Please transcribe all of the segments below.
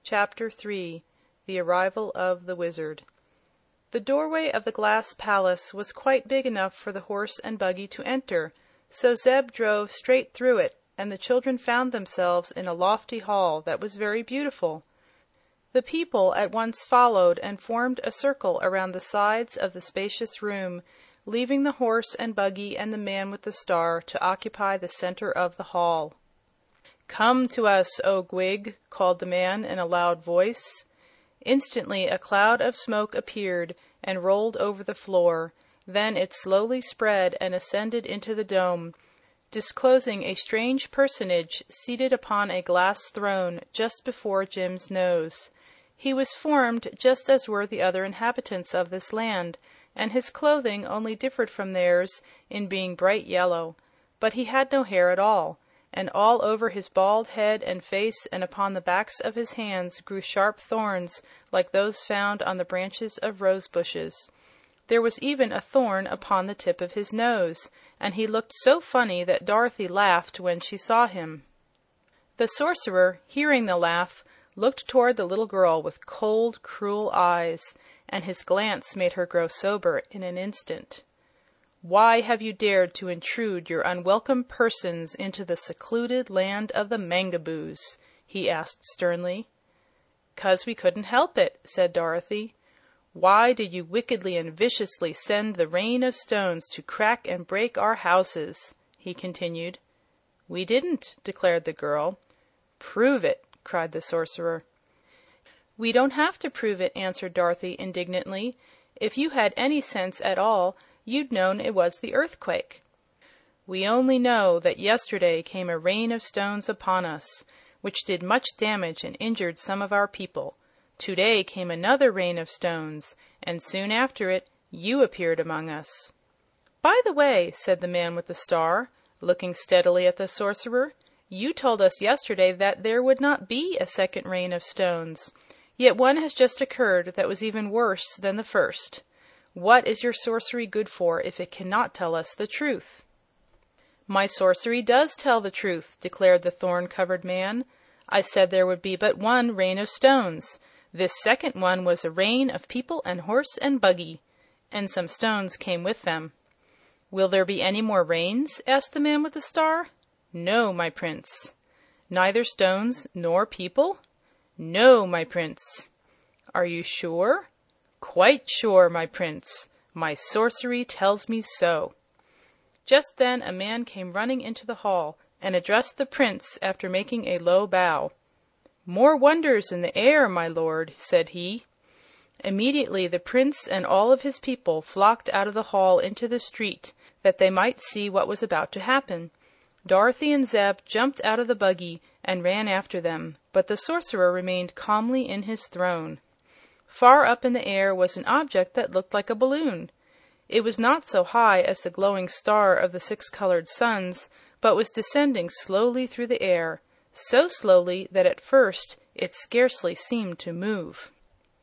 Chapter 3. The Arrival of the Wizard. The doorway of the glass palace was quite big enough for the horse and buggy to enter, so Zeb drove straight through it, and the children found themselves in a lofty hall that was very beautiful. The people at once followed and formed a circle around the sides of the spacious room, leaving the horse and buggy and the man with the star to occupy the center of the hall. "Come to us, O Gwig," called the man in a loud voice. Instantly a cloud of smoke appeared and rolled over the floor. Then it slowly spread and ascended into the dome, disclosing a strange personage seated upon a glass throne just before Jim's nose. He was formed just as were the other inhabitants of this land, and his clothing only differed from theirs in being bright yellow. But he had no hair at all, and all over his bald head and face and upon the backs of his hands grew sharp thorns like those found on the branches of rose bushes. There was even a thorn upon the tip of his nose, and he looked so funny that Dorothy laughed when she saw him. The sorcerer, hearing the laugh, looked toward the little girl with cold, cruel eyes, and his glance made her grow sober in an instant. "Why have you dared to intrude your unwelcome persons into the secluded land of the Mangaboos?" he asked sternly. "'Cause we couldn't help it," said Dorothy. "Why did you wickedly and viciously send the rain of stones to crack and break our houses?" he continued. "We didn't," declared the girl. "Prove it!" cried the sorcerer. "We don't have to prove it," answered Dorothy indignantly. "If you had any sense at all, you'd known it was the earthquake." "We only know that yesterday came a rain of stones upon us, which did much damage and injured some of our people. Today came another rain of stones, and soon after it you appeared among us." "By the way," said the man with the star, looking steadily at the sorcerer, "you told us yesterday that there would not be a second rain of stones. Yet one has just occurred that was even worse than the first. What is your sorcery good for if it cannot tell us the truth?" "My sorcery does tell the truth," declared the thorn-covered man. "I said there would be but one rain of stones. This second one was a rain of people and horse and buggy, and some stones came with them." "Will there be any more rains?" asked the man with the star. "No, my prince." "Neither stones nor people?" "No, my prince." "Are you sure?" "Quite sure, my prince. My sorcery tells me so." Just then a man came running into the hall and addressed the prince after making a low bow. "More wonders in the air, my lord," said he. Immediately the prince and all of his people flocked out of the hall into the street, that they might see what was about to happen. Dorothy and Zeb jumped out of the buggy and ran after them, but the sorcerer remained calmly in his throne. Far up in the air was an object that looked like a balloon. It was not so high as the glowing star of the 6-colored suns, but was descending slowly through the air, so slowly that at first it scarcely seemed to move.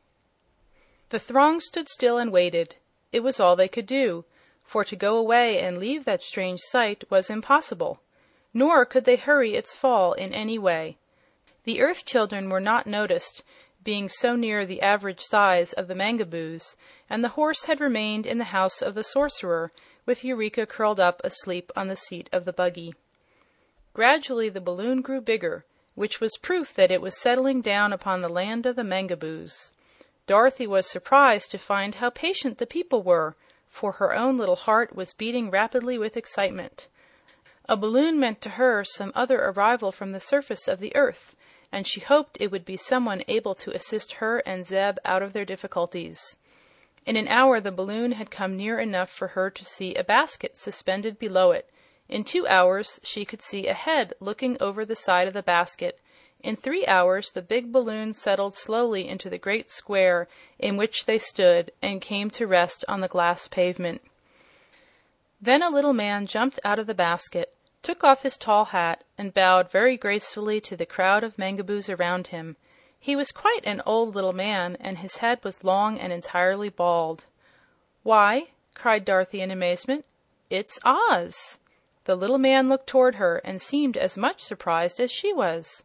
The throng stood still and waited. It was all they could do, for to go away and leave that strange sight was impossible. Nor could they hurry its fall in any way. The Earth Children were not noticed, being so near the average size of the Mangaboos, and the horse had remained in the house of the sorcerer, with Eureka curled up asleep on the seat of the buggy. Gradually the balloon grew bigger, which was proof that it was settling down upon the land of the Mangaboos. Dorothy was surprised to find how patient the people were, for her own little heart was beating rapidly with excitement. A balloon meant to her some other arrival from the surface of the earth, and she hoped it would be someone able to assist her and Zeb out of their difficulties. In an hour the balloon had come near enough for her to see a basket suspended below it. In 2 hours she could see a head looking over the side of the basket. In 3 hours the big balloon settled slowly into the great square in which they stood and came to rest on the glass pavement. Then a little man jumped out of the basket, took off his tall hat, and bowed very gracefully to the crowd of Mangaboos around him. He was quite an old little man, and his head was long and entirely bald. "Why," cried Dorothy in amazement, "it's Oz!" The little man looked toward her and seemed as much surprised as she was.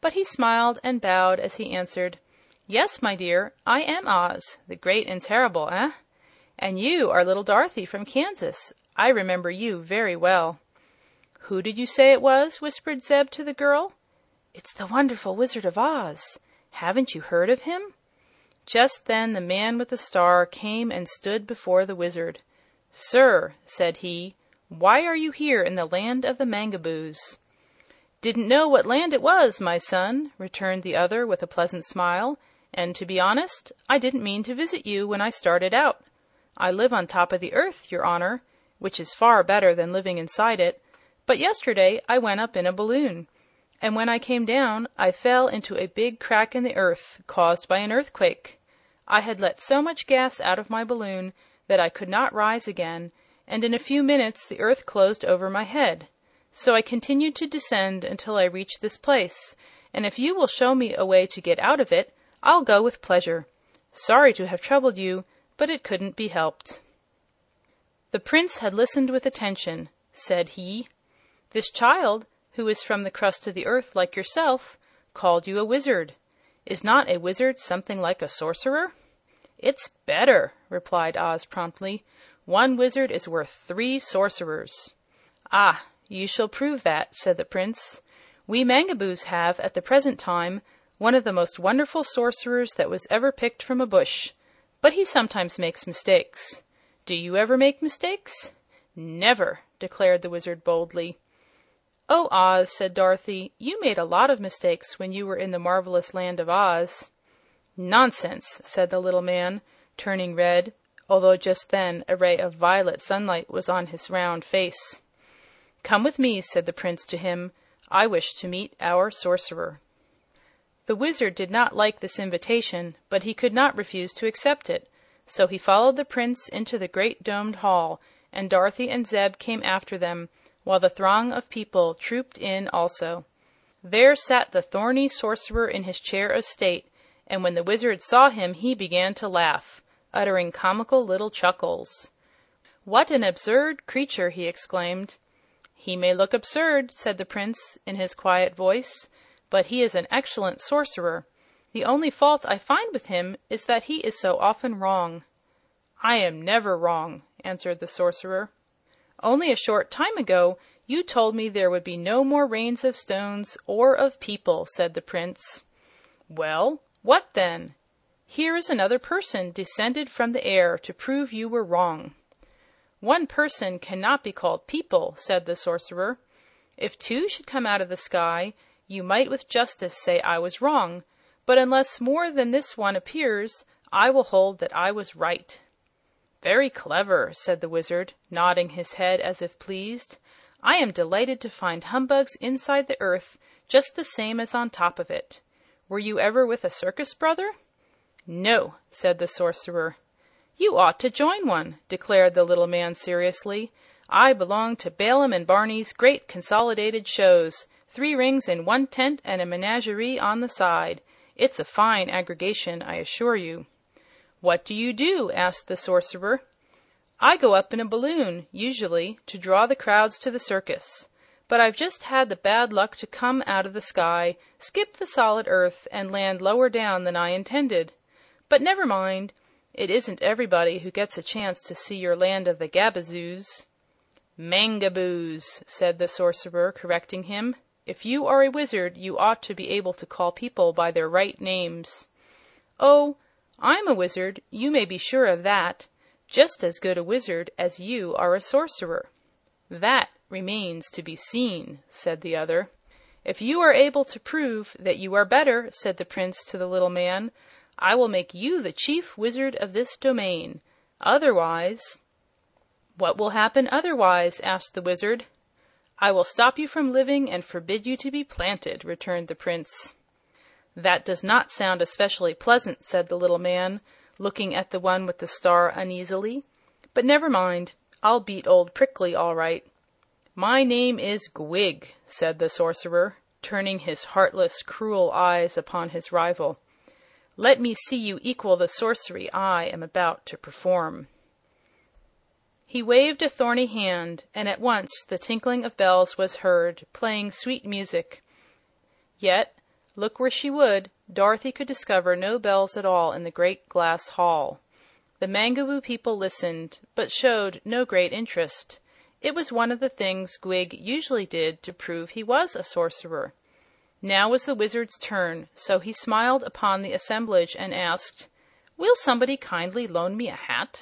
but he smiled and bowed as he answered, "Yes, my dear, I am Oz, the Great and Terrible, eh? And you are little Dorothy from Kansas. I remember you very well." "Who did you say it was?" whispered Zeb to the girl. "It's the wonderful Wizard of Oz. Haven't you heard of him?" Just then the man with the star came and stood before the Wizard. "Sir," said he, "why are you here in the land of the Mangaboos?" "Didn't know what land it was, my son," returned the other with a pleasant smile, "and to be honest, I didn't mean to visit you when I started out. I live on top of the earth, your honor, which is far better than living inside it, but yesterday I went up in a balloon, and when I came down I fell into a big crack in the earth, caused by an earthquake. I had let so much gas out of my balloon that I could not rise again, and in a few minutes the earth closed over my head. So I continued to descend until I reached this place, and if you will show me a way to get out of it, I'll go with pleasure. Sorry to have troubled you, but it couldn't be helped." The prince had listened with attention. Said he, "This child, who is from the crust of the earth like yourself, called you a wizard. Is not a wizard something like a sorcerer?" "It's better," replied Oz promptly. "One wizard is worth 3 sorcerers." "Ah, you shall prove that," said the prince. "We Mangaboos have, at the present time, one of the most wonderful sorcerers that was ever picked from a bush, but he sometimes makes mistakes. Do you ever make mistakes?" "Never," declared the Wizard boldly. "Oh, Oz," said Dorothy, "you made a lot of mistakes when you were in the marvelous land of Oz." "Nonsense," said the little man, turning red, although just then a ray of violet sunlight was on his round face. "Come with me," said the prince to him. "I wish to meet our sorcerer." The Wizard did not like this invitation, but he could not refuse to accept it, so he followed the prince into the great domed hall, and Dorothy and Zeb came after them, while the throng of people trooped in also. There sat the thorny sorcerer in his chair of state, and when the Wizard saw him he began to laugh, uttering comical little chuckles. "What an absurd creature!" he exclaimed. "He may look absurd," said the prince in his quiet voice, "but he is an excellent sorcerer. The only fault I find with him is that he is so often wrong." "I am never wrong," answered the sorcerer. "Only a short time ago you told me there would be no more rains of stones or of people," said the prince. "Well, what then? Here is another person descended from the air to prove you were wrong." "One person cannot be called people," said the sorcerer. "If 2 should come out of the sky, you might with justice say I was wrong, but unless more than this one appears, I will hold that I was right." "Very clever," said the Wizard, nodding his head as if pleased. "I am delighted to find humbugs inside the earth just the same as on top of it. Were you ever with a circus, brother?" "No," said the sorcerer. "You ought to join one," declared the little man seriously. "I belong to Balaam and Barney's Great Consolidated Shows, 3 rings in 1 tent and a menagerie on the side. It's a fine aggregation, I assure you." "What do you do?" asked the sorcerer. "I go up in a balloon, usually, to draw the crowds to the circus. But I've just had the bad luck to come out of the sky, skip the solid earth, and land lower down than I intended. But never mind. It isn't everybody who gets a chance to see your land of the Gabazoos." "Mangaboos," said the sorcerer, correcting him. "If you are a wizard, you ought to be able to call people by their right names." "Oh, I'm a wizard, you may be sure of that. Just as good a wizard as you are a sorcerer." "That remains to be seen," said the other. "If you are able to prove that you are better," said the prince to the little man, "I will make you the chief wizard of this domain. Otherwise—" "What will happen otherwise?" asked the Wizard. "I will stop you from living and forbid you to be planted," returned the prince. "That does not sound especially pleasant," said the little man, looking at the one with the star uneasily. "But never mind. I'll beat old Prickly all right." "My name is Gwig," said the sorcerer, turning his heartless, cruel eyes upon his rival. "Let me see you equal the sorcery I am about to perform." He waved a thorny hand, and at once the tinkling of bells was heard, playing sweet music. Yet Look where she would, Dorothy could discover no bells at all in the great glass hall. The Mangaboo people listened, but showed no great interest. It was one of the things Gwig usually did to prove he was a sorcerer. Now was the Wizard's turn, so he smiled upon the assemblage and asked, "Will somebody kindly loan me a hat?"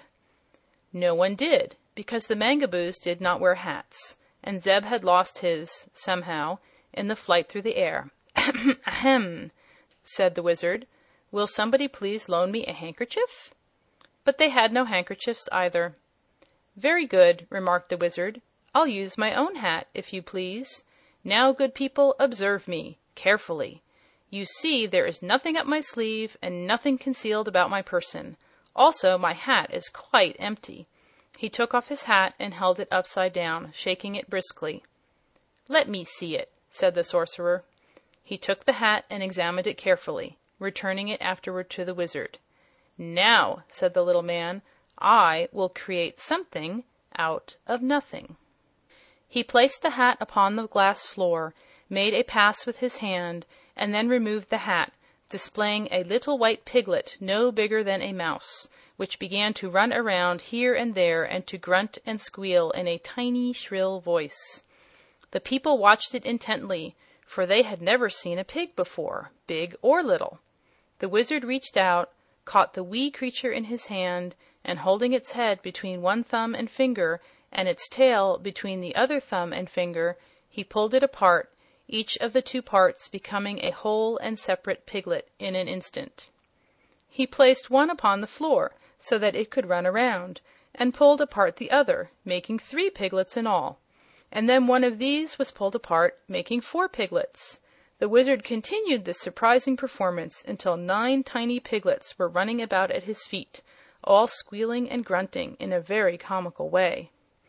No one did, because the Mangaboos did not wear hats, and Zeb had lost his, somehow, in the flight through the air. "Ahem," said the Wizard. "Will somebody please loan me a handkerchief?" But they had no handkerchiefs either. "Very good," remarked the Wizard. "I'll use my own hat, if you please. Now, good people, observe me carefully. You see there is nothing up my sleeve and nothing concealed about my person. Also, my hat is quite empty." He took off his hat and held it upside down, shaking it briskly. "Let me see it," said the Sorcerer. He took the hat and examined it carefully, returning it afterward to the Wizard. "Now," said the little man, "I will create something out of nothing." He placed the hat upon the glass floor, made a pass with his hand, and then removed the hat, displaying a little white piglet no bigger than a mouse, which began to run around here and there and to grunt and squeal in a tiny, shrill voice. The people watched it intently, for they had never seen a pig before, big or little. The Wizard reached out, caught the wee creature in his hand, and holding its head between one thumb and finger and its tail between the other thumb and finger, he pulled it apart, each of the two parts becoming a whole and separate piglet in an instant. He placed one upon the floor so that it could run around, and pulled apart the other, making 3 piglets in all. And then one of these was pulled apart, making 4 piglets. The Wizard continued this surprising performance until 9 tiny piglets were running about at his feet, all squealing and grunting in a very comical way.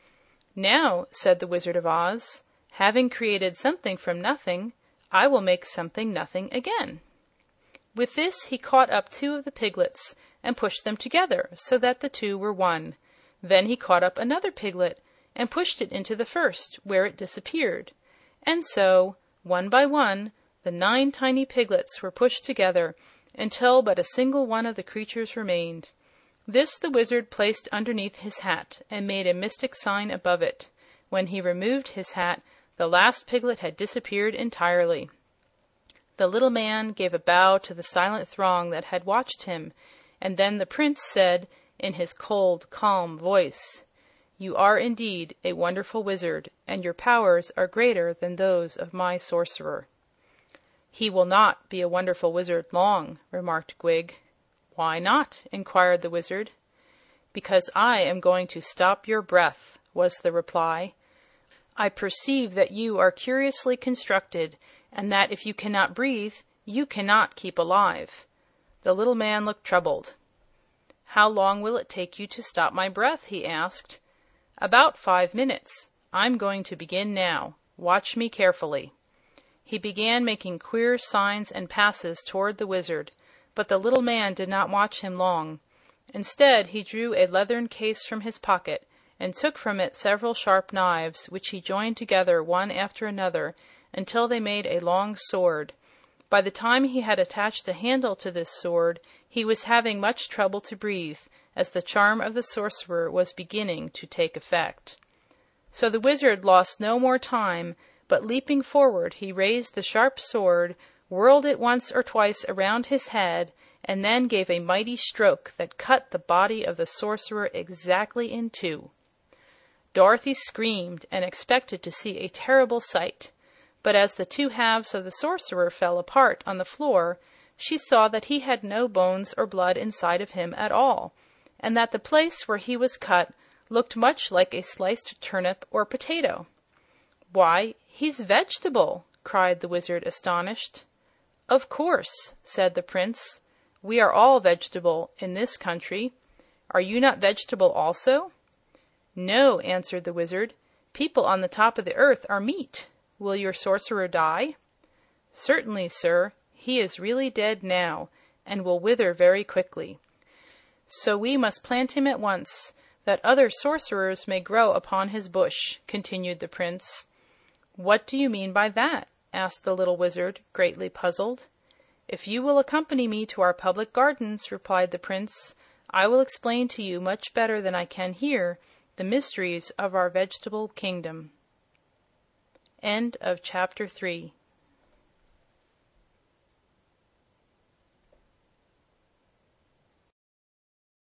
"Now," said the Wizard of Oz, "having created something from nothing, I will make something nothing again." With this, he caught up 2 of the piglets and pushed them together so that the 2 were one. Then he caught up another piglet and pushed it into the first, where it disappeared. And so, one by one, the 9 tiny piglets were pushed together until but a single one of the creatures remained. This the Wizard placed underneath his hat and made a mystic sign above it. When he removed his hat, the last piglet had disappeared entirely. The little man gave a bow to the silent throng that had watched him, and then the Prince said, in his cold, calm voice, "You are indeed a wonderful wizard, and your powers are greater than those of my sorcerer." "He will not be a wonderful wizard long," remarked Gwig. "Why not?" inquired the Wizard. "Because I am going to stop your breath," was the reply. "I perceive that you are curiously constructed, and that if you cannot breathe, you cannot keep alive." The little man looked troubled. "How long will it take you to stop my breath?" he asked. "About 5 minutes. I'm going to begin now. Watch me carefully." He began making queer signs and passes toward the Wizard, but the little man did not watch him long. Instead, he drew a leathern case from his pocket and took from it several sharp knives, which he joined together one after another until they made a long sword. By the time he had attached a handle to this sword, he was having much trouble to breathe, as the charm of the sorcerer was beginning to take effect. So the Wizard lost no more time, but leaping forward, he raised the sharp sword, whirled it once or twice around his head, and then gave a mighty stroke that cut the body of the sorcerer exactly in 2. Dorothy screamed and expected to see a terrible sight, but as the 2 halves of the sorcerer fell apart on the floor, she saw that he had no bones or blood inside of him at all, and that the place where he was cut looked much like a sliced turnip or potato. "Why, he's vegetable!" cried the Wizard, astonished. "Of course," said the Prince. "We are all vegetable in this country. Are you not vegetable also?" "No," answered the Wizard. "People on the top of the earth are meat. Will your sorcerer die?" "Certainly, sir. He is really dead now, and will wither very quickly. So we must plant him at once, that other sorcerers may grow upon his bush," continued the Prince. "What do you mean by that?" asked the little Wizard, greatly puzzled. "If you will accompany me to our public gardens," replied the Prince, "I will explain to you much better than I can here the mysteries of our vegetable kingdom." Chapter 4